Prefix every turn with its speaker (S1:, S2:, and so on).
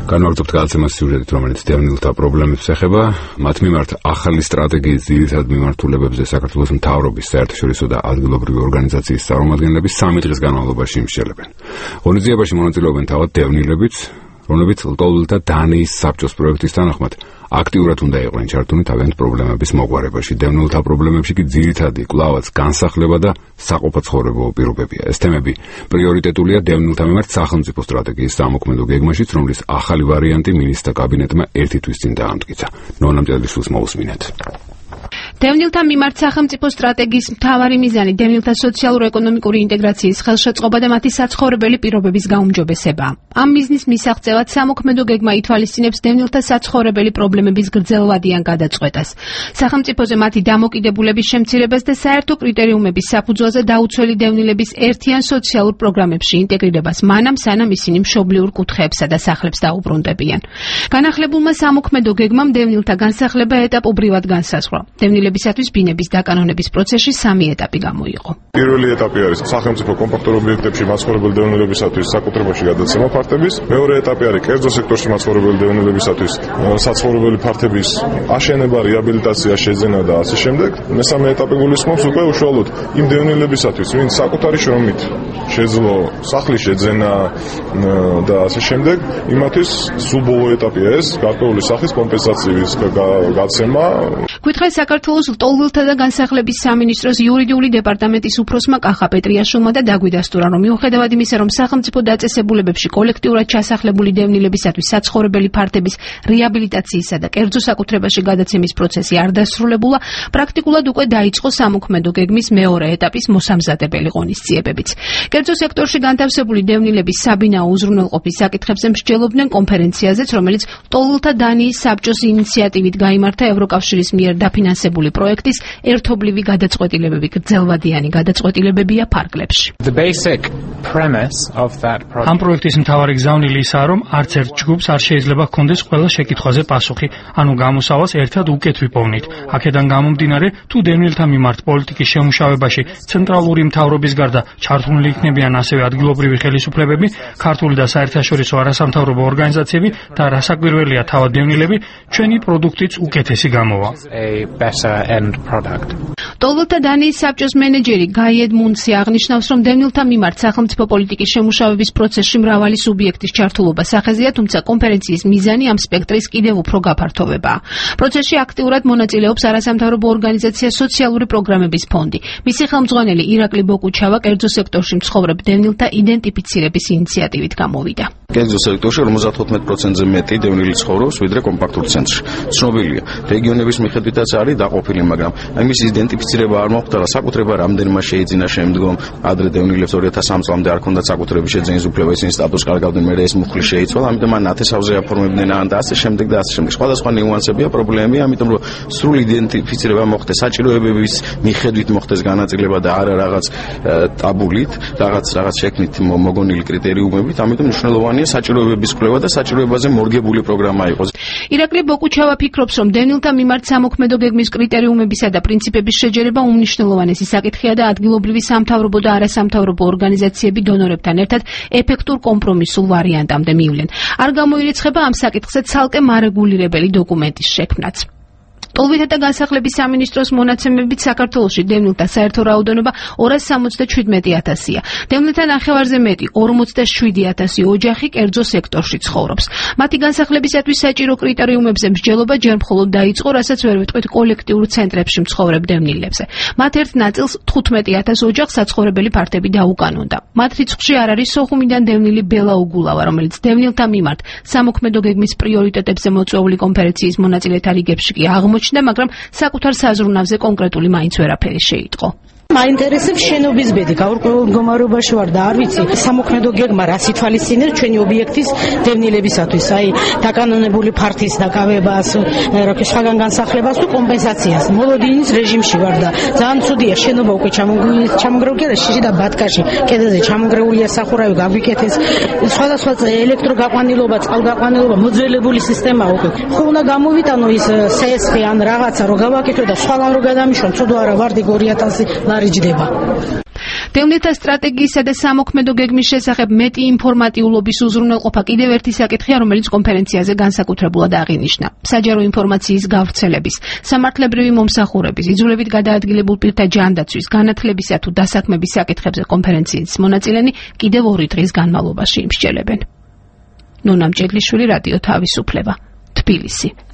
S1: განვაგრძობთ გადაცემას სიუჟეტით, რომელიც დევნილთა პრობლემებს ეხება. მათ მიმართ ახალი სტრატეგიის ძირითად მიმართულებებზე საქართველოს მთავრობის, საერთაშორისო და ადგილობრივი ორგანიზაციის წარმომადგენლები 3 დღის განმავლობაში იმსჯელებენ. ღონისძიებაში მონაწილეობენ თავად დევნილებიც, რომლებიც ლტოლვილთა დანიის საბჭოს პროექტის თანახმად აქტიურად უნდა იყვნენ ჩართული თავიანთ პრობლემების მოგვარებაში. დევნილთა პრობლემებში კი ძირითადი კვლავაც განსახლება და საყოფაცხოვრებო პირობებია. ეს თემები პრიორიტეტულია დევნილთა მიმართ სახელმწიფო სტრატეგიის სამოქმედო გეგმაშიც, რომლის ახალი ვარიანტი მინისტრთა კაბინეტმა ერთი თვის წინ დაამტკიცა. ნონა მჭედლიშვილს მოусმინეთ.
S2: დევნილთა მიმართ სახელმწიფო სტრატეგიის მთავარი მიზანი დევნილთა სოციალურ-ეკონომიკური ინტეგრაციის ხელშეწყობა და მათი საცხოვრებელი პირობების გაუმჯობესება. ამ მიზნის მისაღწევად სამოქმედო გეგმა ითვალისწინებს დევნილთა საცხოვრებელი პრობლემების გრძელვადიან გადაწყვეტას, სახელმწიფოზე მათი დამოკიდებულების შემცირებას და საერთო კრიტერიუმების საფუძველზე დაუცველი დევნილების ერთიან სოციალურ პროგრამებში ინტეგრირებას, მანამ სანამ ისინი მშობლიურ კუთხეებსა და სახლებს დაუბრუნდებიან. განახლებულმა სამოქმედო გეგმამ დევნილთა განსახლება ეტაპობრივად განსაზღვრა. დევნილებისათვის ბინების დაკანონების პროცესში 3 ეტაპი გამოიყო.
S3: პირველი ეტაპი არის სახელმწიფო კომპაქტურ ობიექტებში მაცხოვრებელი დევნილებისათვის საკუთრებაში გადაცემა ფართების. მეორე ეტაპი არის კერძო სექტორში მაცხოვრებელი დევნილებისათვის საცხოვრებელი ფართების აშენება, რეაბილიტაცია, შეძენა და ასე შემდეგ. მესამე ეტაპი გულისხმობს უკვე უშუალოდ იმ დევნილებისათვის, ვინც საკუთარი შრომით შეძლო სახლის შეძენა და ასე შემდეგ, იმათვის სულ ბოლო ეტაპია ეს გარკვეული სახის კომპენსაციის გაცემა.
S2: გითხრეს საქართველოს ლტოლვილთა და განსახლების სამინისტროს იურიდიული დეპარტამენტის უფროსმა კახა პეტრიაშვილმა და დაგვიდასტურა, რომ მიუხედავად იმისა, რომ სახელმწიფო დაწესებულებებში კოლექტიურად ჩასახლებული დევნილებისათვის საცხოვრებელი ფართების რეაბილიტაციისა და კერძო საკუთრებაში გადაცემის პროცესი არ დასრულებულა, პრაქტიკულად უკვე დაიწყო სამოქმედო გეგმის მეორე ეტაპის მოსამზადებელი ღონისძიებებიც. კერძო სექტორში განთავსებული დევნილების საბინაო უზრუნველყოფის საკითხებზე მსჯელობდნენ კონფერენციაზეც, რომელიც ლტოლვილთა დანიის საბჭოს ინიციატივით გაიმართა ევროკავშირის მიერ დაფინანსებული პროექტის ერთობლივი გადაწყვეტილებები, გრძელვადიანი გადაწყვეტილებებია ფარგლებში.
S4: ამ პროექტის მთავარი გზავნილი ისაა, რომ არც ერთ ჯგუფს არ შეიძლება ჰქონდეს ყველა შეკითხვაზე პასუხი, ანუ გამოსავალს ერთად უკეთ ვიპოვნით. აქედან გამომდინარე, თუ დევნილთა მიმართ პოლიტიკის შემუშავებაში ცენტრალური მთავრობის გარდა ჩართულნი იქნებიან ასევე ადგილობრივი ხელისუფლებები, ქართული და საერთაშორისო არასამთავრობო ორგანიზაციები და რასაკვირველია თავად დევნილები, ჩვენი პროდუქტიც უკეთესი გამოვა.
S2: ლტოლვილთა დანიის საბჭოს მენეჯერი გაი ედმუნდსი აღნიშნავს, რომ დევნილთა მიმართ სახელმწიფო პოლიტიკის შემუშავების პროცესში მრავალი სუბიექტის ჩართულობა სახეზეა, თუმცა კონფერენციის მიზანი ამ სპექტრის კიდევ უფრო გაფართოვებაა. პროცესში აქტიურად მონაწილეობს არასამთავრობო ორგანიზაცია სოციალური პროგრამების ფონდი. მისი ხელმძღვანელი ირაკლი ბოკუჩავა კერძო სექტორში მცხოვრებ დევნილთა იდენტიფიცირების ინიციატივით გამოვიდა.
S5: კერძო სექტორში 55%-ზე მეტი დევნილი ცხოვრობს, ვიდრე კომპაქტურ ცენტრში. ცნობილია, რეგიონების მიხედვითაც არის დაყოფილი, მაგრამ ამის იდენტიფიცირება არ მოხდა და საკუთრება რამდენმა შეიძინა შემდგომ. ადრე დევნილებს 2003 წლამდე არ ჰქონდათ საკუთრების შეძენის უფლება, ისინი სტატუსს კარგავდნენ, მერე ეს მუხლი შეიცვალა, ამიტომ მან ათესავზე აფორმებდნენ და ასე შემდეგ და ასე შემდეგ. სხვადასხვა ნიუანსებია, პრობლემებია, ამიტომ რომ სრული იდენტიფიცირება მოხდეს, საჭიროებების მიხედვით მოხდეს განაწილება და არა რაღაც ტაბულით, რაღაც შექმნით მოგონილი კრიტერიუმებით, ამიტომ მნიშვნელოვანია საჭიროებების კვლევა და საჭიროებაზე მორგებული პროგრამა იყოს.
S2: ირაკლი ბოკუჩავა ფიქრობს, რომ დევნილთა მიმართ სამოქმედო გეგმის კრიტერიუმებისა და პრინციპების შეჯერება უმნიშვნელოვანესი საკითხია და ადგილობრივი სამთავრობო და არასამთავრობო ორგანიზაციები დონორებთან ერთად ეფექტურ კომპრომისულ ვარიანტამდე მივლენ. არ გამოირიცხება ამ საკითხზე ცალკე მარეგულირებელი დოკუმენტის შექმნაც. ლტოლვილთა და განსახლების სამინისტროს მონაცემებით საქართველოში დევნილთა საერთო რაოდენობა 277,000-ია. დევნილთა ნახევარზე მეტი 47,000 ოჯახი კერძო სექტორში ცხოვრობს. მათი განსახლებისათვის საჭირო კრიტერიუმებზე მსჯელობა ჯერ მხოლოდ დაიწყო, რასაც ვერ ვიტყვით კოლექტიურ ცენტრებში მცხოვრებ დევნილებზე. მათ ერთ ნაწილს 15,000 ოჯახს საცხოვრებელი ფართები დაუკანონდა. მათ რიცხვში არ არის სოხუმიდან დევნილი ბელა უგულავა, რომელიც დევნილთა მიმართ სამოქმედო გეგმის პრიორიტეტებზე მოწვეული კონფერენციის მონაწილეთა რიგებში კი აღმოჩნდა, მაგრამ საკუთარ საზრუნავზე კონკრეტული მაინც ვერაფერი შეიტყო.
S6: მაინტერესებს შენობის ბედი, გაურკვეველ მდგომარეობაში ვარ და არ ვიცი სამოქმედო გეგმა რას ითვალისწინებს ჩვენი ობიექტის დევნილებისათვის, აი დაკანონებული ფართის დაკავებას, სხვაგან განსახლებას თუ კომპენსაციას. მოლოდინის რეჟიმში ვარ და ძალიან ცუდია, შენობა უკვე ჩამონგრეულია და შიში და ბათკაში კედელზე ჩამონგრეულია სახურავი გაგვიკეთეს, სხვადასხვა ელექტროგაყვანილობა, წყალგაყვანილობა, მოძველებული სისტემა უკვე. ხო უნდა გამოვიტანო ის CSP ან რაღაცა რომ გავაკეთო და სხვაგან რო გადამიშვან, ცუდო არა ვარდი 2,000 ლარი ჯდება.
S2: დევნილთა სტრატეგიისა და სამოქმედო გეგმის შესახებ მეტი ინფორმატიულობის უზრუნველყოფა კიდევ ერთი საკითხია, რომელიც კონფერენციაზე განსაკუთრებულად აღინიშნა. საჯარო ინფორმაციის გავრცელების, სამართლებრივი მომსახურების, იძულებით გადაადგილებულ პირთა ჯანდაცვის, განათლებისა თუ დასაქმების საკითხებზე კონფერენციის მონაწილენი კიდევ 2 დღის განმავლობაში იმსჯელებენ. ნონა მჭედლიშვილი, რადიო თავისუფლება, თბილისი.